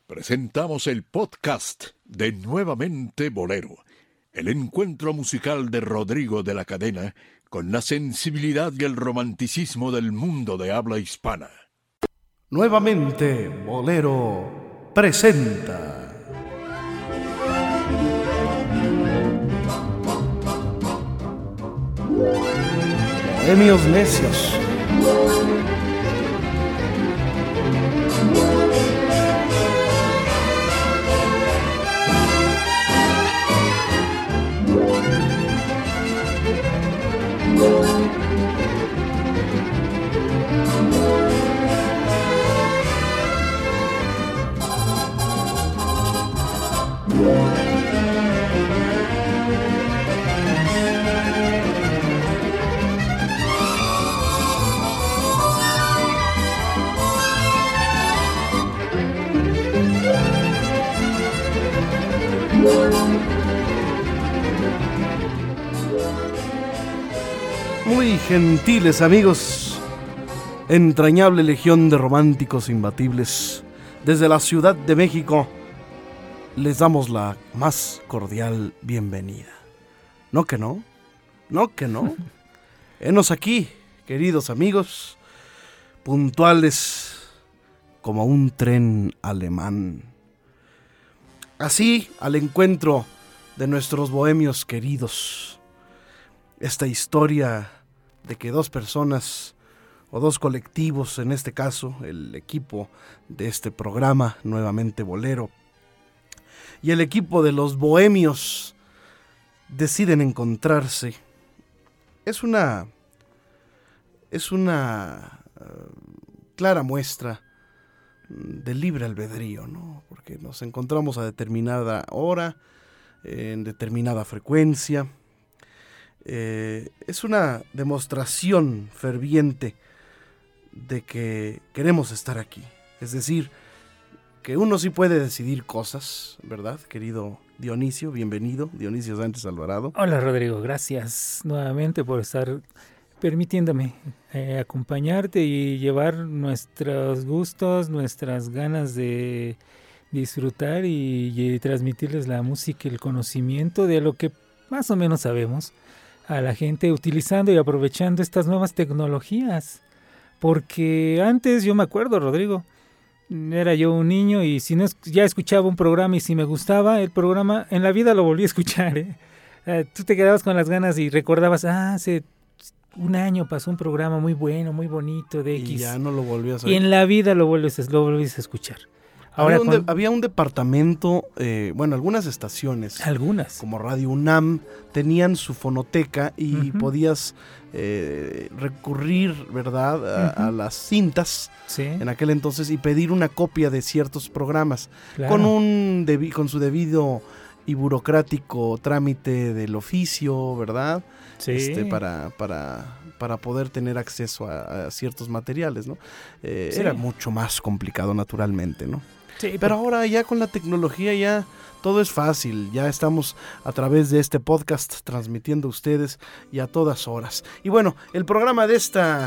presentamos el podcast de Nuevamente Bolero, el encuentro musical de Rodrigo de la Cadena con la sensibilidad y el romanticismo del mundo de habla hispana. Nuevamente Bolero presenta Bohemios Necios. Muy gentiles amigos, entrañable legión de románticos imbatibles, desde la Ciudad de México les damos la más cordial bienvenida. ¿No que no? ¿No que no? Henos aquí, queridos amigos, puntuales como un tren alemán. Así, al encuentro de nuestros bohemios queridos. Esta historia de que dos personas o dos colectivos, en este caso el equipo de este programa, Nuevamente Bolero, y el equipo de los bohemios deciden encontrarse, es una clara muestra de libre albedrío, ¿no? Porque nos encontramos a determinada hora, en determinada frecuencia. Es una demostración ferviente de que queremos estar aquí. Es decir, que uno sí puede decidir cosas, ¿verdad, querido Dionisio? Bienvenido, Dionisio Sánchez Alvarado. Hola, Rodrigo, gracias nuevamente por estar permitiéndome acompañarte y llevar nuestros gustos, nuestras ganas de disfrutar y transmitirles la música y el conocimiento de lo que más o menos sabemos a la gente, utilizando y aprovechando estas nuevas tecnologías. Porque antes, yo me acuerdo, Rodrigo, era yo un niño y si no ya escuchaba un programa y si me gustaba el programa, en la vida lo volví a escuchar, tú te quedabas con las ganas y recordabas, hace un año pasó un programa muy bueno, muy bonito de X. Y ya no lo volvías a ver. Y en la vida lo volviste a escuchar. Ahora había un departamento, algunas estaciones, como Radio UNAM, tenían su fonoteca y podías recurrir, ¿verdad?, a las cintas, sí, en aquel entonces, y pedir una copia de ciertos programas, claro, con su debido y burocrático trámite del oficio, ¿verdad? Sí. Para poder tener acceso a ciertos materiales, ¿no? Sí. Era mucho más complicado, naturalmente, ¿no? Sí, pero ahora ya con la tecnología ya todo es fácil, ya estamos a través de este podcast transmitiendo a ustedes y a todas horas. Y bueno, el programa de esta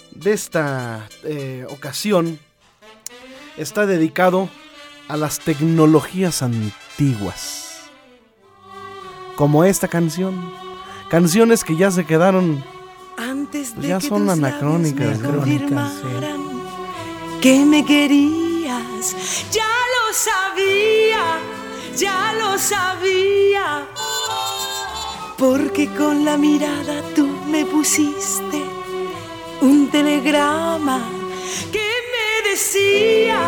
ocasión está dedicado a las tecnologías antiguas, como esta canción, canciones que ya se quedaron, antes de ya que son tus anacrónicas, labios me confirmaran sí, que me querías. Ya lo sabía, porque con la mirada tú me pusiste un telegrama que me decía.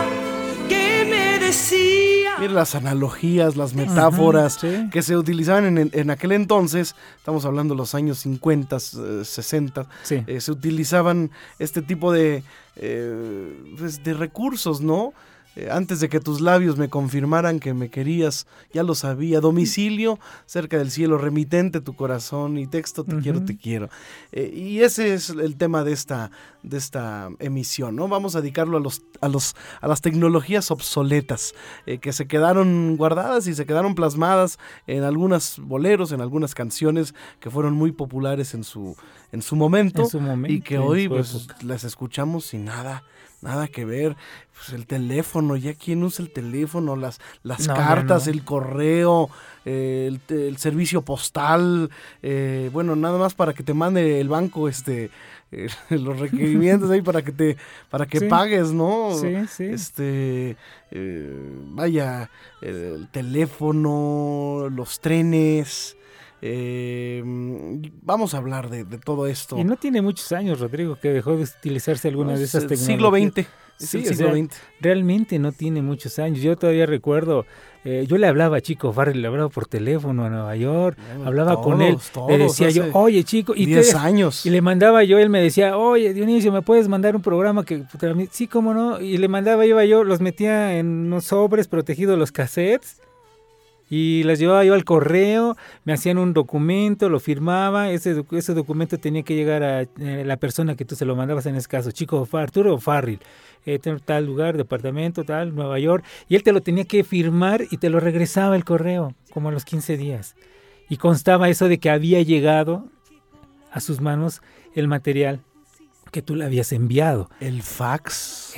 Mira las analogías, las metáforas, sí, que se utilizaban en aquel entonces, estamos hablando de los años 50, 60, sí, se utilizaban este tipo de recursos, ¿no? Antes de que tus labios me confirmaran que me querías, ya lo sabía. Domicilio, cerca del cielo, remitente tu corazón y texto, te quiero. Y ese es el tema de esta emisión, ¿no? Vamos a dedicarlo a las tecnologías obsoletas que se quedaron guardadas y se quedaron plasmadas en algunos boleros, en algunas canciones que fueron muy populares en su momento, y que hoy pues las escuchamos sin nada que ver. Pues el teléfono, ya quién usa el teléfono, las cartas, el correo, el servicio postal, bueno, nada más para que te mande el banco los requerimientos ahí para que pagues, ¿no? Sí. Vaya, el teléfono, los trenes. Vamos a hablar de todo esto. Y no tiene muchos años, Rodrigo, que dejó de utilizarse alguna de esas tecnologías. Siglo XX. Sí, el siglo XX. Realmente no tiene muchos años. Yo todavía recuerdo, yo le hablaba a Chico Farrell, le hablaba por teléfono a Nueva York, hablaba con él, le decía yo, oye Chico, y 10 años. Y le mandaba yo, él me decía, oye Dionisio, ¿me puedes mandar un programa que sí, cómo no? Y le mandaba yo, los metía en unos sobres protegidos los cassettes, y las llevaba yo al correo, me hacían un documento, lo firmaba, ese documento tenía que llegar a la persona que tú se lo mandabas, en ese caso, Arturo Farrell, tal lugar, departamento, tal, Nueva York, y él te lo tenía que firmar y te lo regresaba el correo, como a los 15 días. Y constaba eso de que había llegado a sus manos el material que tú le habías enviado. El fax.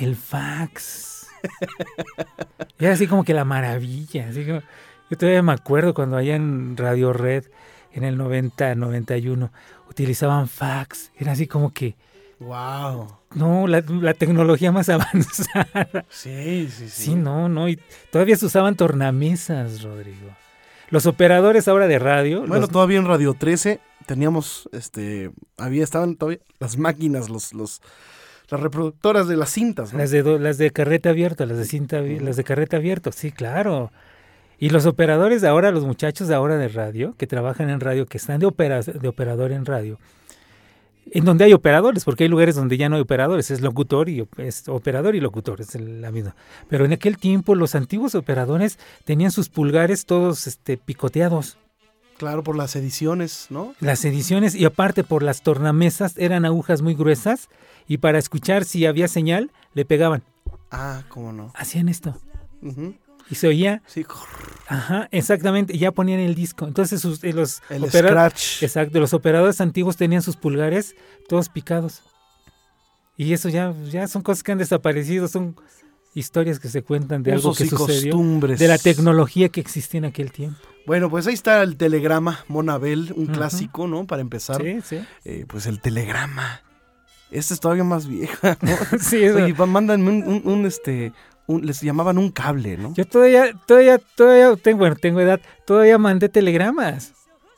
Era así como que la maravilla, así como... Yo todavía me acuerdo cuando allá en Radio Red, en el 90, 91, utilizaban fax. Era así como que... ¡Wow! No, la tecnología más avanzada. Sí. Sí, no. Y todavía se usaban tornamesas, Rodrigo. Los operadores ahora de radio... Bueno, todavía en Radio 13 teníamos, estaban todavía las máquinas, las reproductoras de las cintas, ¿no? Las de carrete abierto, las de carrete abierto, sí, claro. Y los operadores de ahora, los muchachos de ahora de radio, que trabajan en radio, que están de operador en radio, en donde hay operadores, porque hay lugares donde ya no hay operadores, es operador y locutor, es la misma. Pero en aquel tiempo los antiguos operadores tenían sus pulgares todos picoteados. Claro, por las ediciones, ¿no? Las ediciones, y aparte por las tornamesas, eran agujas muy gruesas, y para escuchar si había señal, le pegaban. Ah, ¿cómo no? Hacían esto. Uh-huh. Y se oía. Sí. Ajá, exactamente. Ya ponían el disco. Entonces el scratch. Exacto. Los operadores antiguos tenían sus pulgares todos picados. Y eso ya son cosas que han desaparecido. Son historias que se cuentan de algo que sucedió. Costumbres. De la tecnología que existía en aquel tiempo. Bueno, pues ahí está el telegrama, Monabel, un clásico, ¿no? Para empezar. Sí. Pues el telegrama. Esta es todavía más vieja, ¿no? Sí, eso. Oye, mándanme les llamaban un cable, ¿no? Yo todavía tengo edad, todavía mandé telegramas.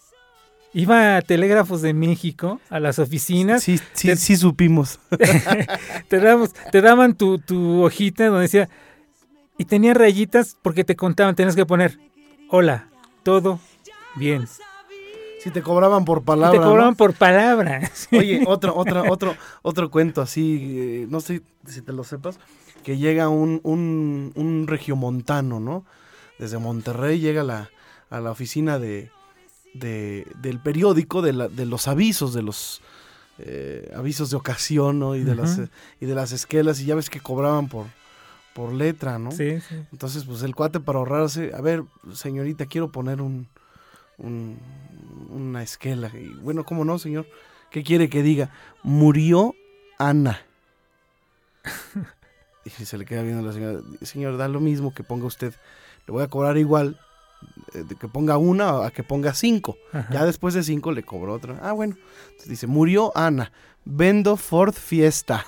Iba a Telégrafos de México, a las oficinas. Sí supimos. te daban tu hojita donde decía, y tenía rayitas porque te contaban, tenías que poner, hola, todo bien. Si te cobraban por palabra. Por palabra. Sí. Oye, otro cuento así, no sé si te lo sepas, que llega un regiomontano, ¿no? Desde Monterrey llega a la oficina del periódico, de los avisos, de los avisos de ocasión, ¿no? Y de las esquelas, y ya ves que cobraban por letra, ¿no? Sí. Entonces, pues el cuate, para ahorrarse, a ver, señorita, quiero poner una esquela. Y bueno, ¿cómo no, señor? ¿Qué quiere que diga? Murió Ana. Y se le queda viendo a la señora. Señor, da lo mismo que ponga usted. Le voy a cobrar igual de que ponga una a que ponga 5. Ajá. Ya después de 5 le cobró otra. Ah, bueno. Entonces dice, murió Ana. Vendo Ford Fiesta.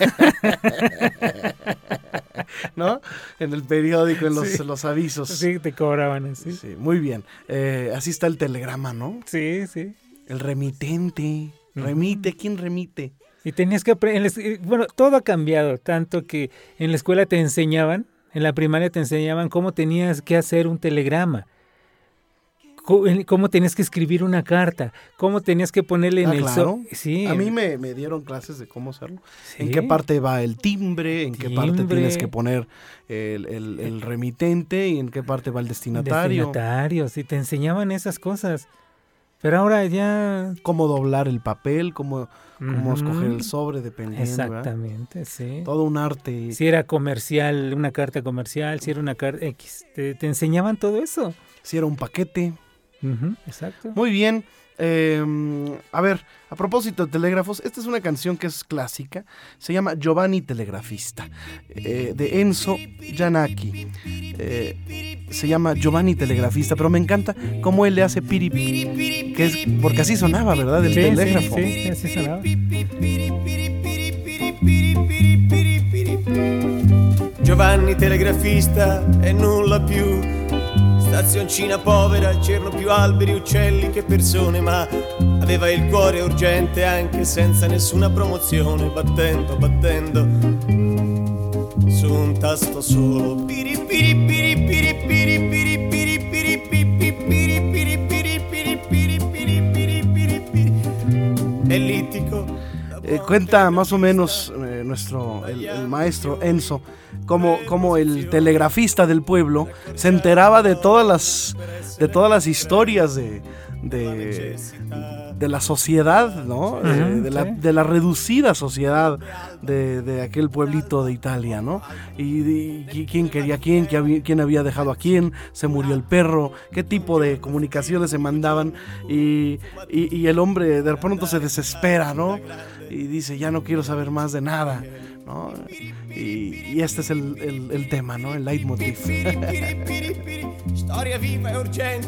¿No? En el periódico, en los avisos. Sí, te cobraban así. Sí, muy bien. Así está el telegrama, ¿no? Sí. El remitente. Remite, ¿quién remite? Y tenías que aprender, bueno, todo ha cambiado, tanto que en la escuela te enseñaban, en la primaria te enseñaban cómo tenías que hacer un telegrama, cómo tenías que escribir una carta, cómo tenías que ponerle en el... Claro. Sí. A mí me dieron clases de cómo hacerlo. Sí. En qué parte va el timbre, en qué parte tienes que poner el remitente y en qué parte va el destinatario. Sí, te enseñaban esas cosas. Pero ahora ya... Cómo doblar el papel, cómo escoger el sobre, dependiendo. Exactamente, ¿verdad? Sí. Todo un arte. Si era comercial, una carta comercial, si era una carta X, te enseñaban todo eso. Si era un paquete. Exacto. Muy bien. A ver, a propósito de telégrafos, esta es una canción que es clásica, se llama Giovanni Telegrafista, de Enzo Jannacchi. Se llama Giovanni Telegrafista, pero me encanta cómo él le hace piri, que es porque así sonaba, ¿verdad? El telégrafo. Sí, así sonaba. Giovanni Telegrafista e nulla più. Stazioncina povera, c'erano più alberi, uccelli che persone, ma aveva il cuore urgente anche senza nessuna promozione, battendo su un tasto solo. Piri piri piri piri piri piri piri piri piri piri piri piri piri piri piri piri piri piri. Elíptico. Cuenta más o menos el maestro Enzo como el telegrafista del pueblo se enteraba de todas las historias de la sociedad, ¿no? De la reducida sociedad de aquel pueblito de Italia, ¿no? Y quién quería a quién, quién había dejado a quién, se murió el perro, qué tipo de comunicaciones se mandaban y el hombre de pronto se desespera, ¿no? Y dice, ya no quiero saber más de nada, ¿no? Y este es el tema, ¿no? El leitmotiv. Storia viva e urgente.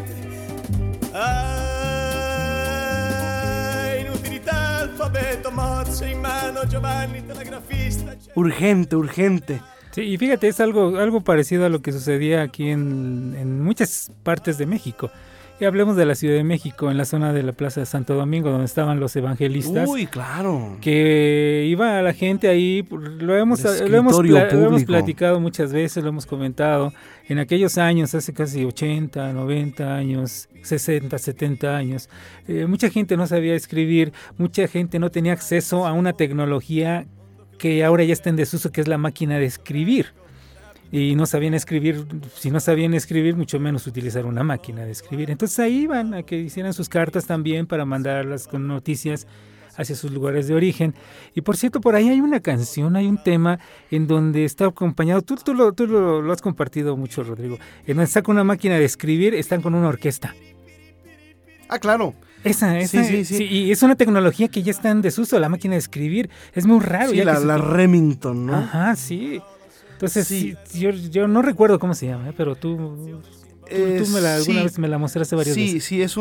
Inutilità, alfabeto, morse in mano, Giovanni Telegrafista. Urgente. Sí, y fíjate, es algo parecido a lo que sucedía aquí en muchas partes de México. Y hablemos de la Ciudad de México, en la zona de la Plaza de Santo Domingo, donde estaban los evangelistas. Uy, claro. Que iba la gente ahí, lo hemos platicado muchas veces, lo hemos comentado. En aquellos años, hace casi 80, 90 años, 60, 70 años, mucha gente no sabía escribir, mucha gente no tenía acceso a una tecnología que ahora ya está en desuso, que es la máquina de escribir. Y no sabían escribir, si no sabían escribir, mucho menos utilizar una máquina de escribir. Entonces ahí iban a que hicieran sus cartas también para mandarlas con noticias hacia sus lugares de origen. Y por cierto, por ahí hay una canción, hay un tema en donde está acompañado, tú lo has compartido mucho, Rodrigo, en donde está con una máquina de escribir, están con una orquesta. Ah, claro. Esa, sí. Y es una tecnología que ya está en desuso, la máquina de escribir. Es muy raro. Sí, ya la Remington, ¿no? Ajá, sí. Entonces, sí, yo no recuerdo cómo se llama, pero tú alguna vez me la mostraste varias veces. Sí, es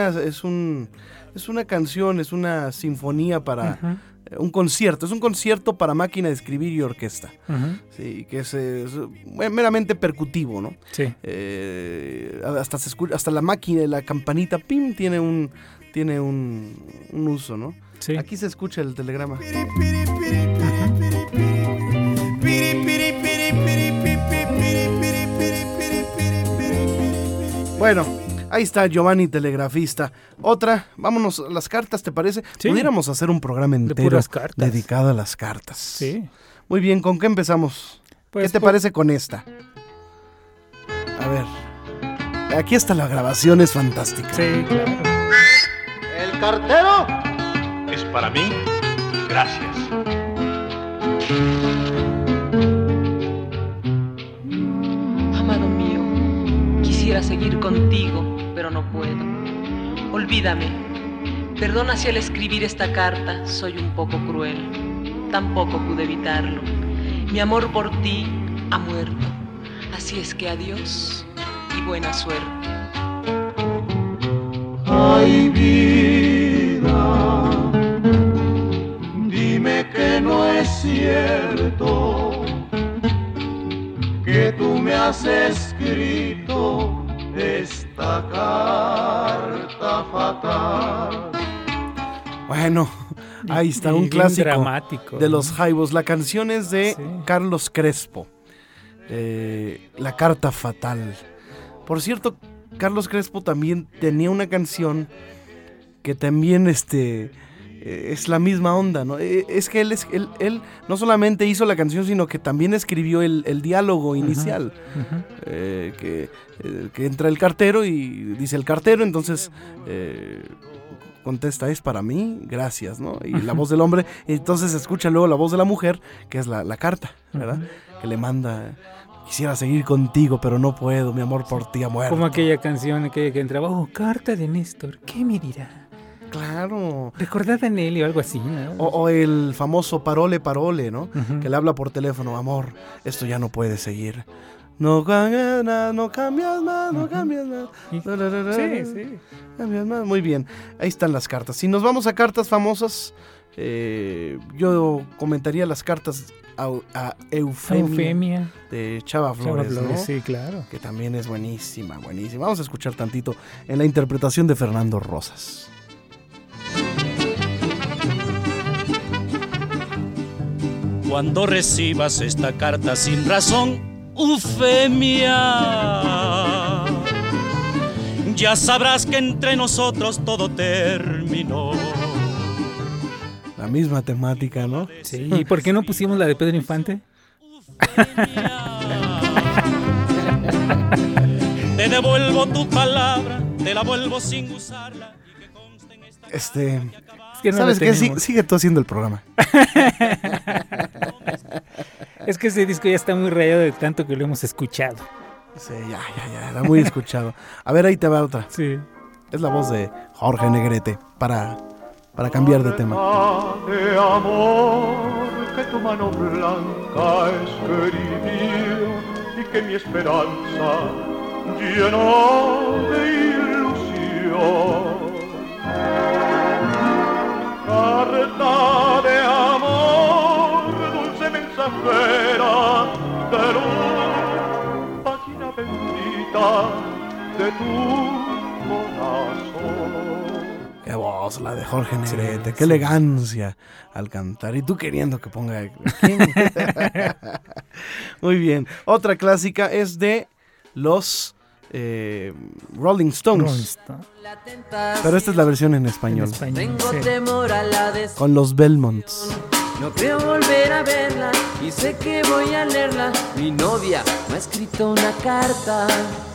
una canción, es una sinfonía para un concierto. Es un concierto para máquina de escribir y orquesta. Sí, que es meramente percutivo, ¿no? Sí. Hasta la máquina, la campanita, pim, tiene un uso, ¿no? Sí. Aquí se escucha el telegrama. Bueno, ahí está Giovanni Telegrafista. Otra, vámonos a las cartas, ¿te parece? Sí. Pudiéramos hacer un programa entero dedicado a las cartas. Sí. Muy bien, ¿con qué empezamos? Pues, ¿qué te parece con esta? A ver, aquí está la grabación, es fantástica. Sí, claro. ¿El cartero? ¿Es para mí? Gracias. Amado mío, quisiera seguir contigo, pero no puedo. Olvídame. Perdona si al escribir esta carta soy un poco cruel. Tampoco pude evitarlo. Mi amor por ti ha muerto. Así es que adiós y buena suerte. Ay, vida, dime que no es cierto que tú me has escrito esta carta fatal. Bueno, ahí está un clásico dramático, de los Jaivos. La canción es de Carlos Crespo, La carta fatal. Por cierto, Carlos Crespo también tenía una canción que también es la misma onda, ¿no? Es que él no solamente hizo la canción, sino que también escribió el diálogo inicial. Que entra el cartero y dice el cartero, entonces contesta, es para mí, gracias, ¿no? Y la voz del hombre, entonces se escucha luego la voz de la mujer, que es la carta, ¿verdad? Que le manda, quisiera seguir contigo, pero no puedo, mi amor por ti ha muerto. Como aquella canción, aquella que entraba, carta de Néstor, ¿qué me dirá? Claro. Recordad a Nelly o algo así, ¿no? O el famoso parole, ¿no? Que le habla por teléfono, amor, esto ya no puede seguir. No cambias más, no cambias más. Sí. Cambias más. Muy bien, ahí están las cartas. Si nos vamos a cartas famosas, yo comentaría las cartas a Eufemia de Chava Flores, ¿no? Sí, claro. Que también es buenísima. Vamos a escuchar tantito en la interpretación de Fernando Rosas. Cuando recibas esta carta sin razón, Eufemia, ya sabrás que entre nosotros todo terminó. La misma temática, ¿no? Sí, ¿y por qué no pusimos la de Pedro Infante? Te devuelvo tu palabra, te la vuelvo sin usarla. Es que no ¿sabes qué? Sigue tú haciendo el programa. Es que ese disco ya está muy rayado de tanto que lo hemos escuchado. Sí, ya, era muy escuchado. A ver, ahí te va otra. Sí. Es la voz de Jorge Negrete para cambiar de tema. De amor que tu mano blanca escribió y que mi esperanza llenó de ilusión. Carta de amor, dulce mensajera de luz, página bendita de tu corazón. Qué voz la de Jorge Negrete, qué elegancia al cantar. Y tú queriendo que ponga... Muy bien. Otra clásica es de los Rolling Stones. Pero esta es la versión en español. Tengo temor a la con los Belmonts. No creo volver a verla y sé que voy a leerla. Mi novia me ha escrito una carta.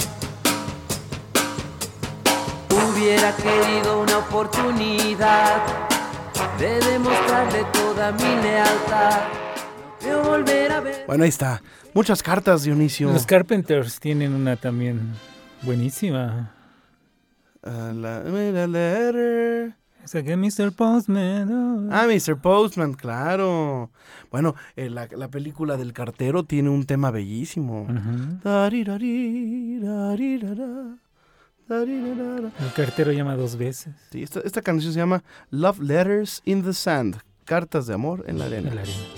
Hubiera querido una oportunidad de demostrarle toda mi lealtad. No creo volver a ver. Bueno, ahí está. Muchas cartas, Dionisio. Los Carpenters tienen una también buenísima. La letter. Esa que Mr. Postman. Mr. Postman, claro. Bueno, la película del cartero tiene un tema bellísimo. El cartero llama 2 veces. Sí, esta canción se llama Love Letters in the Sand. Cartas de amor en la arena.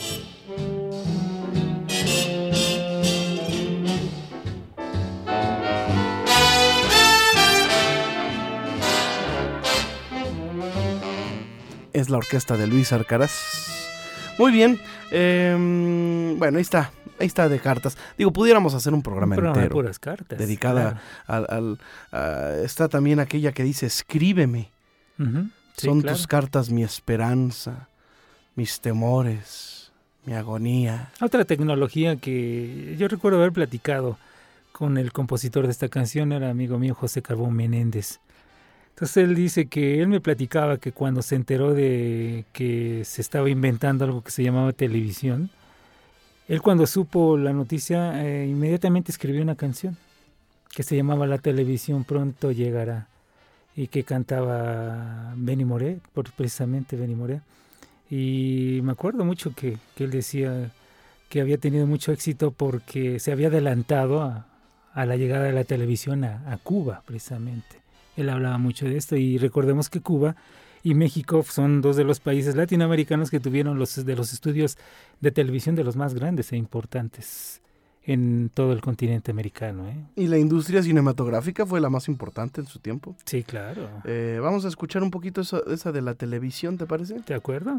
Es la orquesta de Luis Arcaraz. Muy bien. Bueno, ahí está de cartas. Digo, pudiéramos hacer un programa entero. De puras cartas. Dedicada está también aquella que dice, escríbeme. Sí, son claro. tus cartas mi esperanza, mis temores, mi agonía. Otra tecnología que yo recuerdo haber platicado con el compositor de esta canción era amigo mío José Carbón Menéndez. Entonces él dice que él me platicaba que cuando se enteró de que se estaba inventando algo que se llamaba televisión, él cuando supo la noticia inmediatamente escribió una canción que se llamaba La televisión pronto llegará y que cantaba Benny Moré, precisamente Benny Moré. Y me acuerdo mucho que él decía que había tenido mucho éxito porque se había adelantado a la llegada de la televisión a Cuba, precisamente. Él hablaba mucho de esto y recordemos que Cuba y México son 2 de los países latinoamericanos que tuvieron los estudios de televisión de los más grandes e importantes en todo el continente americano. Y la industria cinematográfica fue la más importante en su tiempo. Sí, claro. Vamos a escuchar un poquito esa de la televisión, ¿te parece? ¿De acuerdo?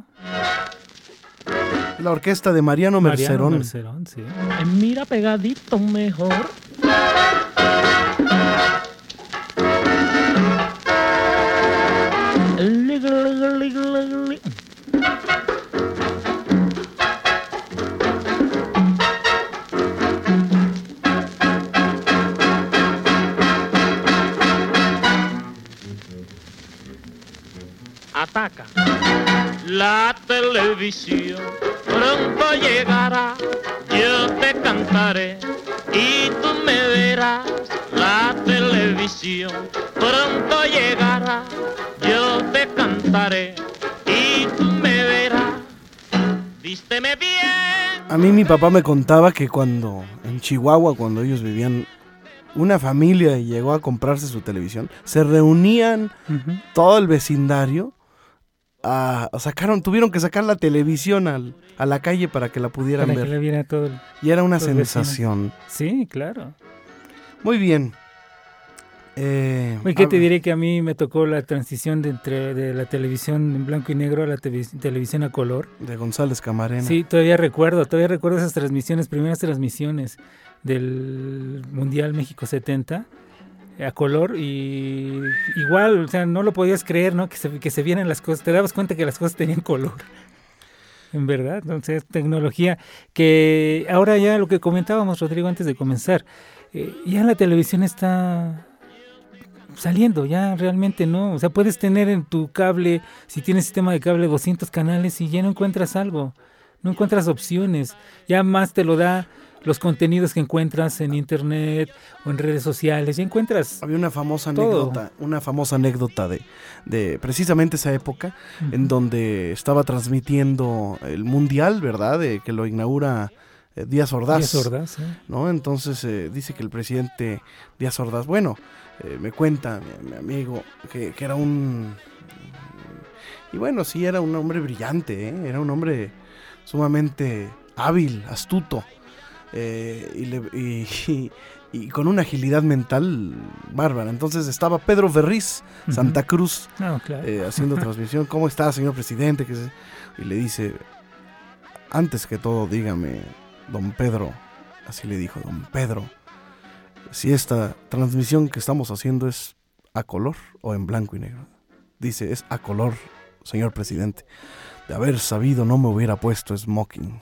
La orquesta de Mariano Mercerón. Mercerón, sí. Mira pegadito mejor. ataca. La televisión pronto llegará, yo te cantaré y tú me verás. La televisión pronto llegará, yo te cantaré y tú me verás. Vísteme bien. A mí mi papá me contaba que cuando en Chihuahua, cuando ellos vivían, una familia llegó a comprarse su televisión, se reunían todo el vecindario, tuvieron que sacar la televisión a la calle para que la pudieran Para ver. que la viera todo Y era una los sensación. vecinos. Sí, claro. Muy bien. ¿Qué te diré? Que a mí me tocó la transición de la televisión en blanco y negro a la televisión a color. De González Camarena. Sí, todavía recuerdo esas transmisiones, primeras transmisiones del Mundial México 70 a color, y igual, o sea, no lo podías creer, ¿no? Que se vieran las cosas, te dabas cuenta que las cosas tenían color. En verdad, entonces tecnología que ahora ya lo que comentábamos, Rodrigo, antes de comenzar, ya la televisión está saliendo, ya realmente no, o sea, puedes tener en tu cable, si tienes sistema de cable, 200 canales y ya no encuentras algo, no encuentras opciones, ya más te lo da los contenidos que encuentras en internet o en redes sociales, ya encuentras. Había una famosa todo. anécdota de precisamente esa época, en donde estaba transmitiendo el Mundial, ¿verdad? Que lo inaugura Díaz Ordaz, ¿no? Entonces dice que el presidente Díaz Ordaz, me cuenta mi amigo que era sí, era un hombre brillante, era un hombre sumamente hábil, astuto, y con una agilidad mental bárbara. Entonces estaba Pedro Ferriz, Santa Cruz, haciendo transmisión. ¿Cómo está, señor presidente? Y le dice, antes que todo, dígame, don Pedro, así le dijo, don Pedro, si esta transmisión que estamos haciendo es a color o en blanco y negro. Dice, es a color, señor presidente. De haber sabido no me hubiera puesto smoking.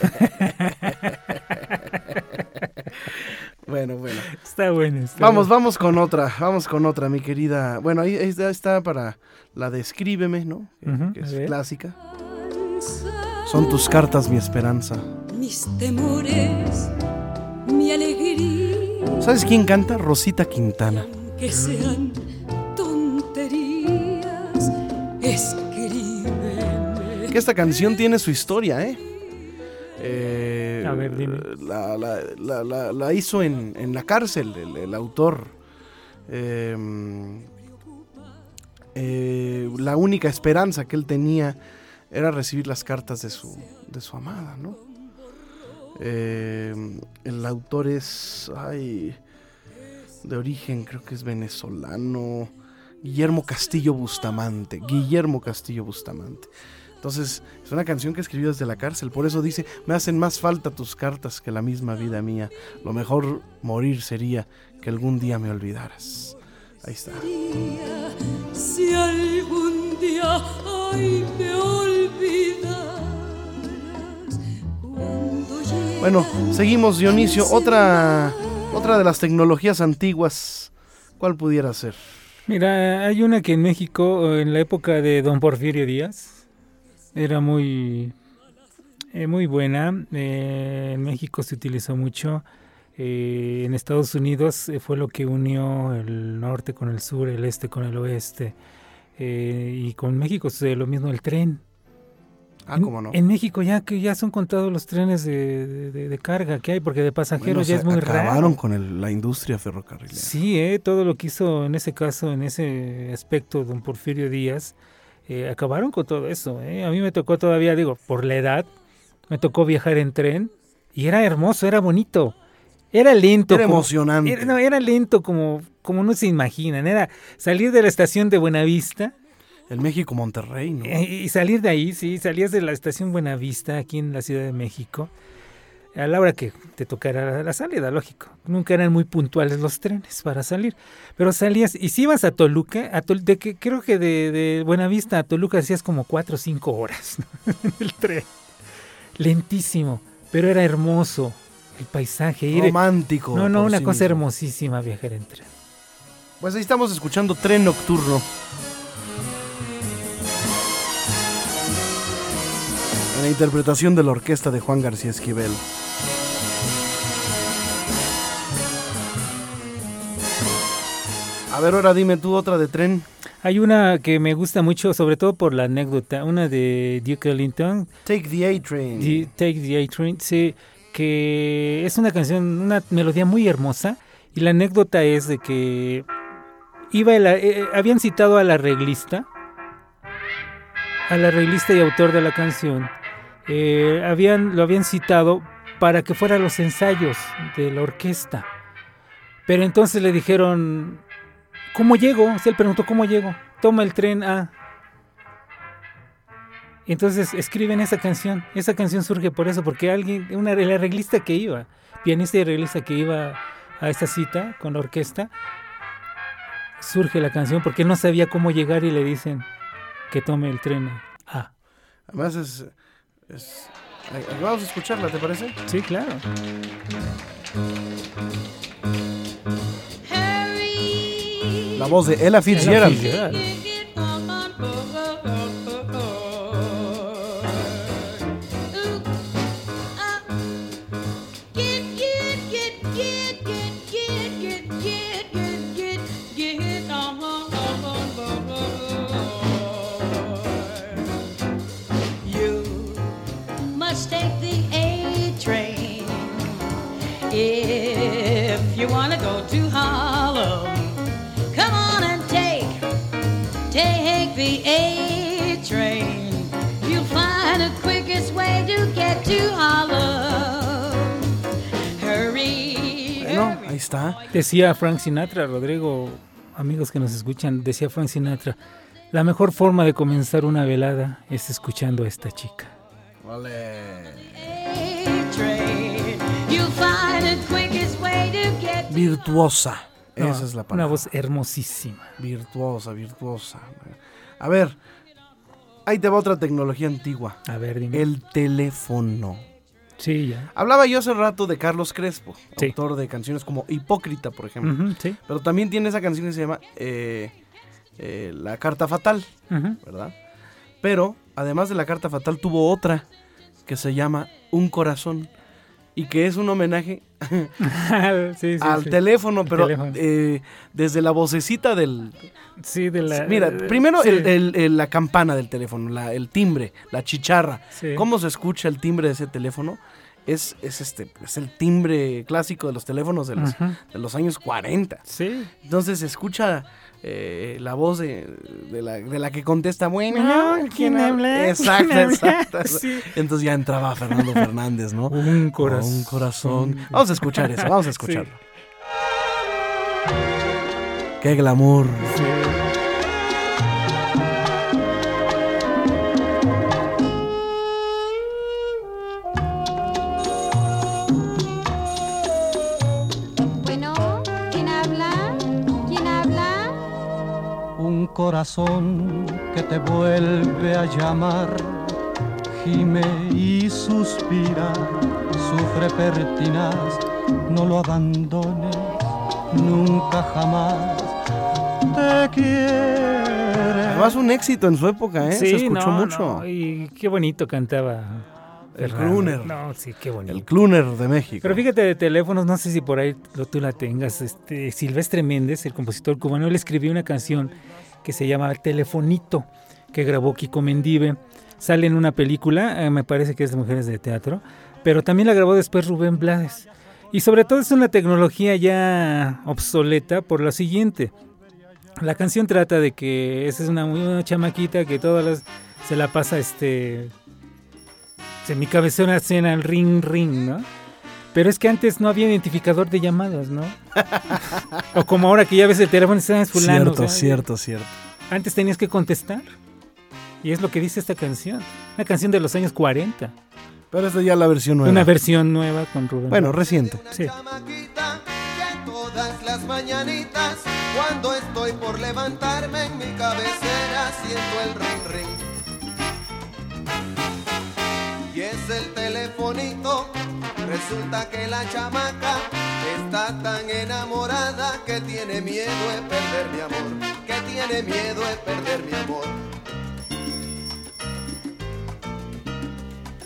Bueno. Está bueno. Vamos con otra, mi querida. Bueno, ahí está para la de Escríbeme, ¿no? Que es clásica. Son tus cartas mi esperanza. Mis temores, mi alegría. ¿Sabes quién canta? Rosita Quintana. Que sean tonterías, escríbeme. Que esta canción tiene su historia, A ver, dime. La hizo en la cárcel el autor. La única esperanza que él tenía era recibir las cartas de su amada, ¿no? El autor es de origen, creo que es venezolano, Guillermo Castillo Bustamante. Entonces es una canción que escribió desde la cárcel, por eso dice, me hacen más falta tus cartas que la misma vida mía, lo mejor morir sería que algún día me olvidaras. Ahí está. Si algún día me olvidaras. Bueno, seguimos, Dionisio. Otra de las tecnologías antiguas, ¿cuál pudiera ser? Mira, hay una que en México, en la época de don Porfirio Díaz, era muy buena. En México se utilizó mucho. En Estados Unidos fue lo que unió el norte con el sur, el este con el oeste. Y con México sucede lo mismo, el tren. ¿Cómo no? En México ya son contados los trenes de carga que hay, porque de pasajeros ya es muy raro. Acabaron con la industria ferrocarrilera. Sí, todo lo que hizo en ese caso, en ese aspecto, don Porfirio Díaz, acabaron con todo eso. A mí me tocó todavía, por la edad, me tocó viajar en tren y era hermoso, era bonito. Era lento. Era emocionante. Era lento como no se imaginan. Era salir de la estación de Buenavista. El México-Monterrey, ¿no? Y salir de ahí, sí, salías de la estación Buenavista, aquí en la Ciudad de México, a la hora que te tocara la salida, lógico. Nunca eran muy puntuales los trenes para salir. Pero salías, y si ibas a Toluca, creo que de Buenavista a Toluca hacías como 4 o 5 horas, ¿no? En el tren. Lentísimo, pero era hermoso. El paisaje. Romántico. No, una cosa hermosísima viajar en tren. Pues ahí estamos escuchando Tren Nocturno. En la interpretación de la orquesta de Juan García Esquivel. A ver, ahora dime tú otra de tren. Hay una que me gusta mucho, sobre todo por la anécdota, una de Duke Ellington. Take the A-Train. Take the A-Train, sí, que es una canción, una melodía muy hermosa. Y la anécdota es de que habían citado al arreglista y autor de la canción. Lo habían citado para que fuera a los ensayos de la orquesta. Pero entonces le dijeron, ¿cómo llego? O sea, él preguntó, ¿cómo llego? Toma el tren A. Entonces escriben esa canción. Esa canción surge por eso, porque el arreglista que iba, pianista y arreglista que iba a esta cita con la orquesta, surge la canción porque él no sabía cómo llegar y le dicen que tome el tren A. Además vamos a escucharla, ¿te parece? Sí, claro. La voz de Ella Fitzgerald. If you wanna go to Harlem, come on and take the A-train. You'll find the quickest way to get to Harlem. Hurry. Bueno, ahí está. Decía Frank Sinatra, Rodrigo, amigos que nos escuchan, decía Frank Sinatra, la mejor forma de comenzar una velada es escuchando a esta chica. Vale. Virtuosa. No, esa es la palabra. Una voz hermosísima. Virtuosa. A ver, ahí te va otra tecnología antigua. A ver, dime. El teléfono. Sí, ya. Hablaba yo hace rato de Carlos Crespo, sí, autor de canciones como Hipócrita, por ejemplo. Uh-huh, sí. Pero también tiene esa canción que se llama La Carta Fatal, uh-huh, ¿verdad? Pero, además de La Carta Fatal, tuvo otra que se llama Un Corazón. Y que es un homenaje al teléfono, pero desde la vocecita del... Sí, de la... Mira, primero sí, la campana del teléfono, el timbre, la chicharra. Sí. ¿Cómo se escucha el timbre de ese teléfono? Es el timbre clásico de los teléfonos de los años 40. Sí. Entonces se escucha la voz de la que contesta, bueno, ¿quién habla? Exacto. Sí. Entonces ya entraba Fernando Fernández, ¿no? Un corazón. Un corazón. Vamos a escuchar eso, vamos a escucharlo. Sí. ¡Qué glamour! Sí. Un corazón que te vuelve a llamar, gime y suspira, sufre pertinaz, no lo abandones, nunca jamás te quiere. Además un éxito en su época, sí, se escuchó mucho. No, y qué bonito cantaba. El crooner. No, sí, qué bonito. El crooner de México. Pero fíjate, de teléfonos, no sé si por ahí tú la tengas. Silvestre Méndez, el compositor cubano, él escribió una canción que se llama Telefonito, que grabó Kiko Mendive. Sale en una película, me parece que es de Mujeres de Teatro, pero también la grabó después Rubén Blades. Y sobre todo es una tecnología ya obsoleta por lo siguiente. La canción trata de que esa es una chamaquita que se la pasa en mi cabecera cena el ring, ¿no? Pero es que antes no había identificador de llamadas, ¿no? O como ahora que ya ves el teléfono, es fulano. Cierto. Antes tenías que contestar. Y es lo que dice esta canción. Una canción de los años 40. Pero esta ya es la versión nueva. Una versión nueva con Rubén. Bueno, reciente. Sí. Todas las mañanitas, cuando estoy por levantarme en mi cabecera, siento el ring, ring. Y es el telefonito, resulta que la chamaca está tan enamorada que tiene miedo de perder mi amor, que tiene miedo de perder mi amor.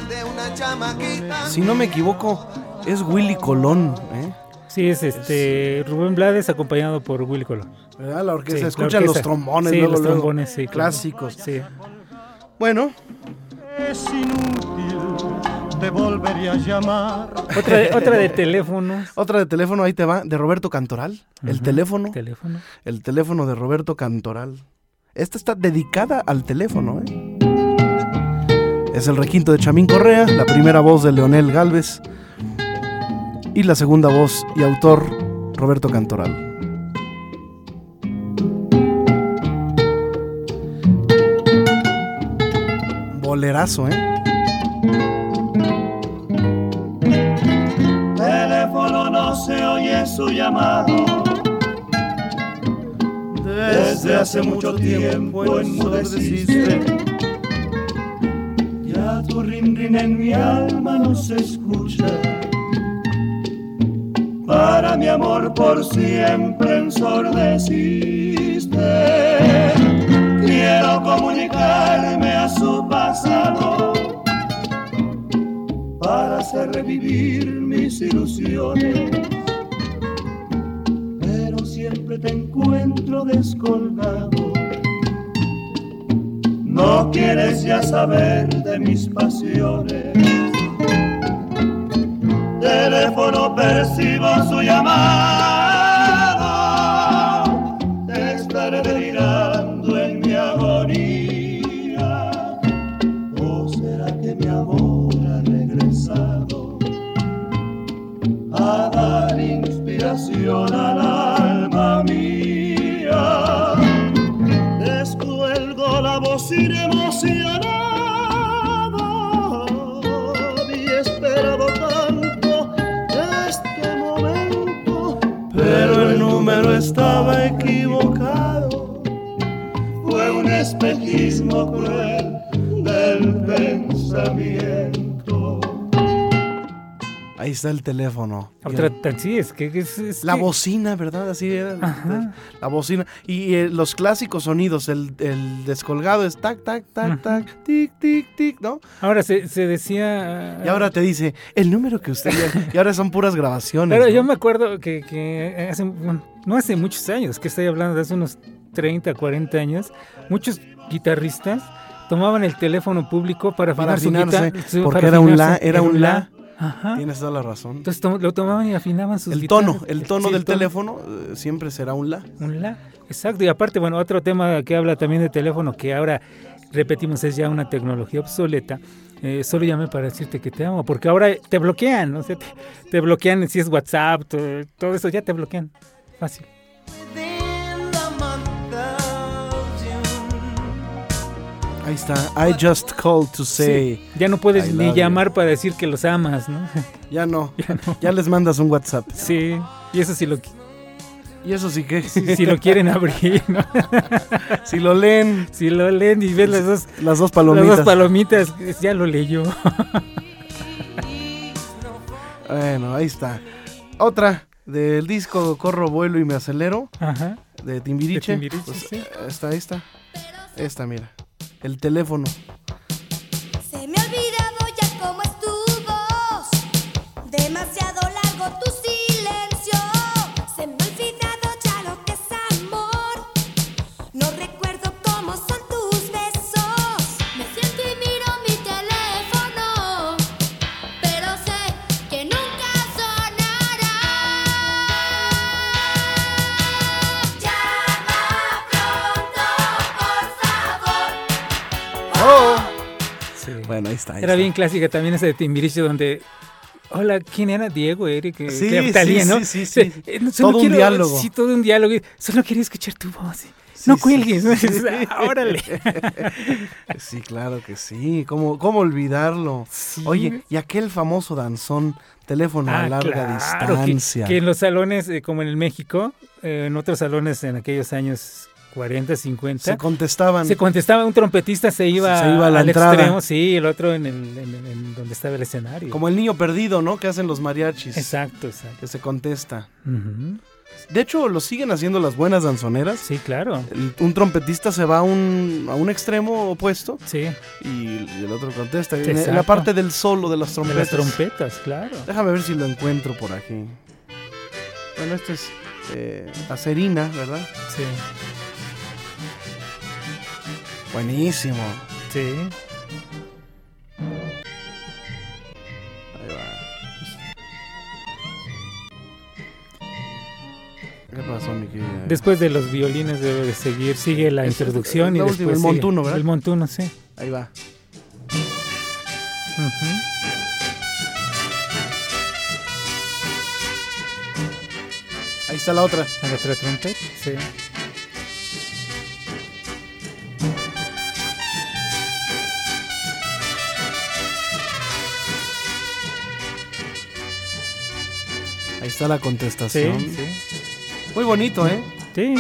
de una chamaquita. Si no me equivoco, es Willy Colón, ¿eh? Sí, es Rubén Blades acompañado por Willy Colón. ¿Verdad? La orquesta, Sí, escuchan la los orquesta. trombones, Sí, luego, los luego. trombones, sí, claro. Clásicos. Sí. Bueno. Es inútil, te volvería a llamar. Otra de teléfonos. Otra de teléfono, ahí te va, de Roberto Cantoral. El teléfono. Teléfono. El teléfono de Roberto Cantoral. Esta está dedicada al teléfono, ¿eh? Es el requinto de Chamín Correa, la primera voz de Leonel Gálvez y la segunda voz y autor Roberto Cantoral. Bolerazo, ¿eh? Teléfono no se oye su llamado. Desde hace mucho tiempo enmudeciste. Ya tu rin rin en mi alma no se escucha. Para mi amor por siempre ensordeciste. Quiero comunicarme a su pasado para hacer revivir mis ilusiones, pero siempre te encuentro descolgado. No quieres ya saber de mis pasiones. Teléfono, percibo su llamado. Te estaré delirando en mi agonía. ¿O será que mi amor ha regresado a dar inspiración al alma mía? Descuelgo la bocina emocionado. Había esperado tanto este momento, pero el número estaba equivocado. Fue un espejismo cruel del pensamiento. Ahí está el teléfono. Sí, es que es la que... bocina, ¿verdad? Así era. La bocina. Y los clásicos sonidos, el descolgado es tac, tac, tac, tac, tic, tic, tic, ¿no? Ahora se decía... Y ahora te dice, el número que usted... y ahora son puras grabaciones. Pero ¿no? yo me acuerdo que hace, bueno, no hace muchos años, que estoy hablando de hace unos 30, 40 años, muchos guitarristas tomaban el teléfono público para afinarse, su porque para era un la, afinarse, era un la. Ajá. Tienes toda la razón. Entonces lo tomaban y afinaban sus el guitarras. tono del teléfono siempre será un la. Un la, exacto. Y aparte, bueno, otro tema que habla también de teléfono, que ahora repetimos es ya una tecnología obsoleta. Solo llamé para decirte que te amo, porque ahora te bloquean, ¿no? O sea, te bloquean si es WhatsApp, todo eso ya te bloquean. Fácil. Ahí está. I just called to say. Sí, ya no puedes ni llamar para decir que los amas, ¿no? Ya no. Ya les mandas un WhatsApp. Sí, y eso sí lo... ¿Y eso sí que? Si lo quieren abrir, ¿no? Si lo leen. Si lo leen y ven las dos palomitas. Las dos palomitas, ya lo leyó. Bueno, ahí está. Otra del disco Corro, Vuelo y Me Acelero. Ajá. De Timbiriche. Pues, sí. Esta. Esta, mira. El teléfono. Se me ha olvidado ya cómo es tu voz. Demasiado largo tu silencio. Se me ha olvidado ya lo que es amor. No recuerdo cómo son tus besos. Me siento y miro mi teléfono, pero sé que nunca sonará. Llama pronto, por favor. Oh. Sí. Bueno, ahí está. Era bien clásica también esa de Timbiriche donde... Hola, ¿quién era? Diego, Eric, sí, Talía, ¿no? Sí. Todo un diálogo. Sí, todo un diálogo. Solo quería escuchar tu voz. No cuelgues. Sí. Órale. Sí, claro que sí. ¿Cómo olvidarlo? Sí. Oye, y aquel famoso danzón, teléfono a larga distancia. Que en los salones, como en el México, en otros salones en aquellos años 40, 50. Se contestaba, un trompetista se iba a la al entrada. extremo, sí, el otro en donde estaba el escenario. Como el niño perdido, ¿no? Que hacen los mariachis. Exacto. Que se contesta. Uh-huh. De hecho, lo siguen haciendo las buenas danzoneras. Sí, claro. Un trompetista se va a un extremo opuesto. Sí. Y el otro contesta. Exacto. En la parte del solo de las trompetas. De las trompetas, claro. Déjame ver si lo encuentro por aquí. Bueno, este es Acerina, ¿verdad? Sí. Buenísimo. Sí. Ahí va. ¿Qué pasó, mi querida? Después de los violines debe de seguir, sigue la introducción y después el montuno, ¿verdad? El montuno, sí. Ahí va. Ahí está la otra. La otra trompeta, sí. Ahí está la contestación. Sí, sí. Muy bonito, ¿eh? Sí.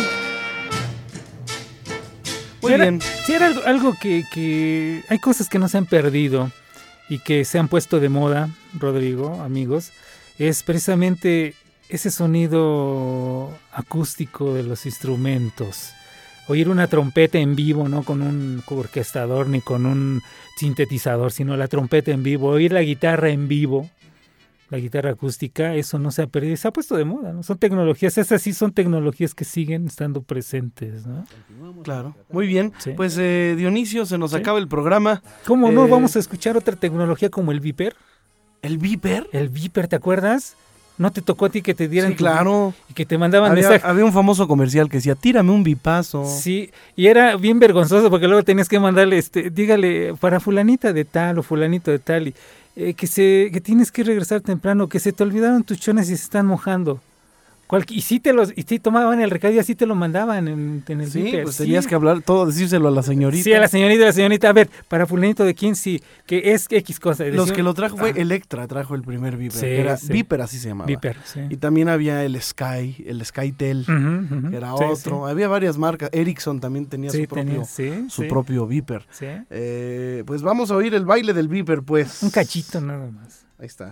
Muy bien. Sí, era algo que... Hay cosas que no se han perdido y que se han puesto de moda, Rodrigo, amigos. Es precisamente ese sonido acústico de los instrumentos. Oír una trompeta en vivo, no con un orquestador ni con un sintetizador, sino la trompeta en vivo. Oír la guitarra en vivo. La guitarra acústica, eso no se ha perdido, se ha puesto de moda, ¿no? Son tecnologías, esas sí son tecnologías que siguen estando presentes, ¿no? Claro, muy bien. Sí. Pues Dionisio, se nos acaba el programa. ¿Cómo no vamos a escuchar otra tecnología como el Viper? ¿El Viper? El Viper, ¿te acuerdas? ¿No te tocó a ti que te dieran? Sí, claro. Y que te mandaban había un famoso comercial que decía, tírame un bipazo. Sí, y era bien vergonzoso porque luego tenías que mandarle, dígale, para fulanita de tal o fulanito de tal, y que tienes que regresar temprano, que se te olvidaron tus chones y se están mojando. Y sí tomaban el recado y así te lo mandaban en el Viper. Pues tenías que hablar todo, decírselo a la señorita. Sí, a la señorita, a ver, para fulanito de quién, sí, que es X cosa. Los que lo trajo fue Electra, trajo el primer Viper, que era Viper, así se llamaba. Viper, sí. Y también había el Skytel, que era otro. Sí. Había varias marcas, Ericsson también tenía su propio Viper. Sí. Pues vamos a oír el baile del Viper, pues. Un cachito nada más. Ahí está.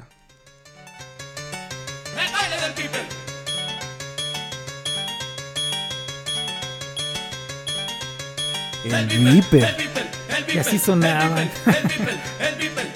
El baile del Viper. El Viper. Y así sonaban. El Viper.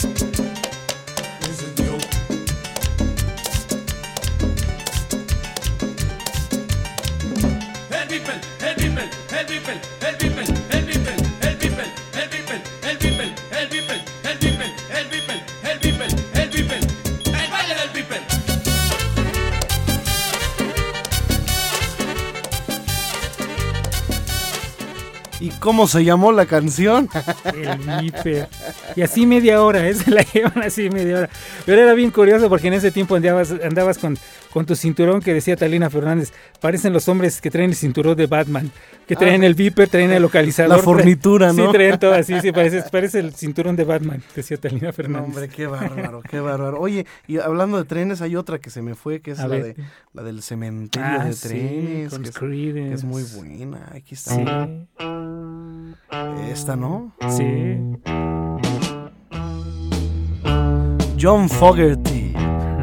¿Y cómo se llamó la canción? El Viper. Y así media hora, se la llevan así media hora. Pero era bien curioso porque en ese tiempo andabas con tu cinturón que decía Talina Fernández. Parecen los hombres que traen el cinturón de Batman, que traen el Viper, traen el localizador. La fornitura, ¿no? Sí, traen todo así, sí, parece el cinturón de Batman, decía Talina Fernández. No, hombre, qué bárbaro, qué bárbaro. Oye, y hablando de trenes, hay otra que se me fue, que es la del cementerio de trenes. Con que es muy buena. Aquí está. Sí. Esta, ¿no? Sí. John Fogerty,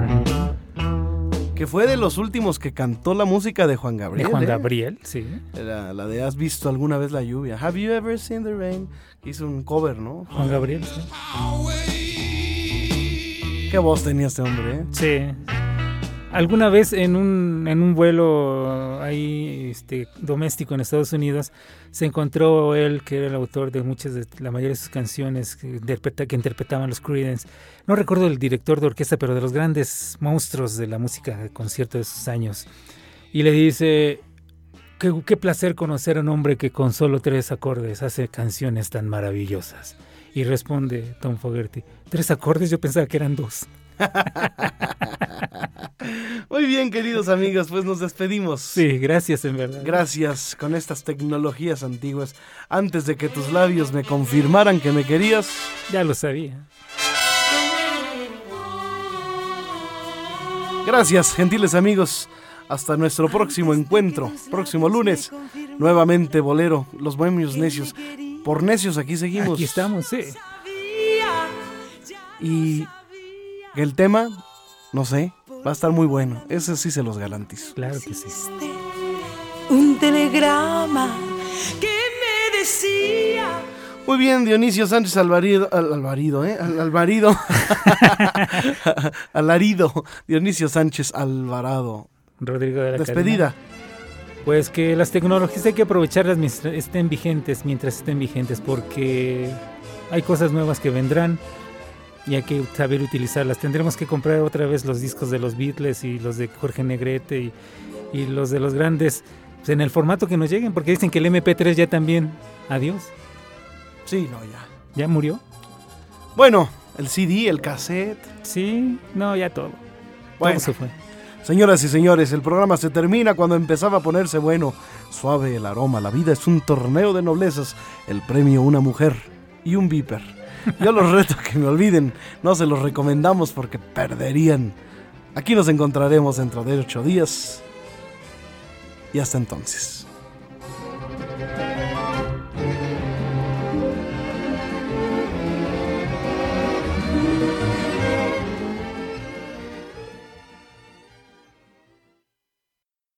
que fue de los últimos que cantó la música de Juan Gabriel. De Juan Gabriel, sí. La de ¿Has visto alguna vez la lluvia? Have you ever seen the rain? Hizo un cover, ¿no? Juan Gabriel, sí. Qué voz tenía este hombre, ¿eh? Sí. Alguna vez en un vuelo ahí doméstico en Estados Unidos se encontró él, que era el autor de la mayoría de sus canciones que interpretaban los Creedence. No recuerdo el director de orquesta, pero de los grandes monstruos de la música de concierto de sus años. Y le dice, qué placer conocer a un hombre que con solo 3 acordes hace canciones tan maravillosas. Y responde Tom Fogerty, 3 acordes, yo pensaba que eran 2. Muy bien, queridos amigos, pues nos despedimos. Sí, gracias en verdad. Gracias con estas tecnologías antiguas. Antes de que tus labios me confirmaran que me querías, ya lo sabía. Gracias, gentiles amigos. Hasta nuestro próximo encuentro, próximo lunes. Nuevamente Bolero, los bohemios necios. Por necios aquí seguimos. Aquí estamos, sí. Y el tema, no sé. Va a estar muy bueno. Ese sí se los garantizo. Claro que sí. Un telegrama que me decía. Muy bien, Dionisio Sánchez Alvarido. Alarido. Dionisio Sánchez Alvarado. Rodrigo de la Despedida. Cadena. Pues que las tecnologías hay que aprovecharlas mientras estén vigentes, porque hay cosas nuevas que vendrán y hay que saber utilizarlas. Tendremos que comprar otra vez los discos de los Beatles y los de Jorge Negrete y los de los grandes, pues en el formato que nos lleguen, porque dicen que el MP3 ya también, adiós. Sí, no, ya. ¿Ya murió? Bueno, el CD, el cassette. Sí, no, ya todo. Bueno. Todo se fue. Señoras y señores, el programa se termina cuando empezaba a ponerse bueno. Suave el aroma, la vida es un torneo de noblezas. El premio una mujer y un viper. Yo los reto a que me olviden, no se los recomendamos porque perderían. Aquí nos encontraremos dentro de 8 días. Y hasta entonces.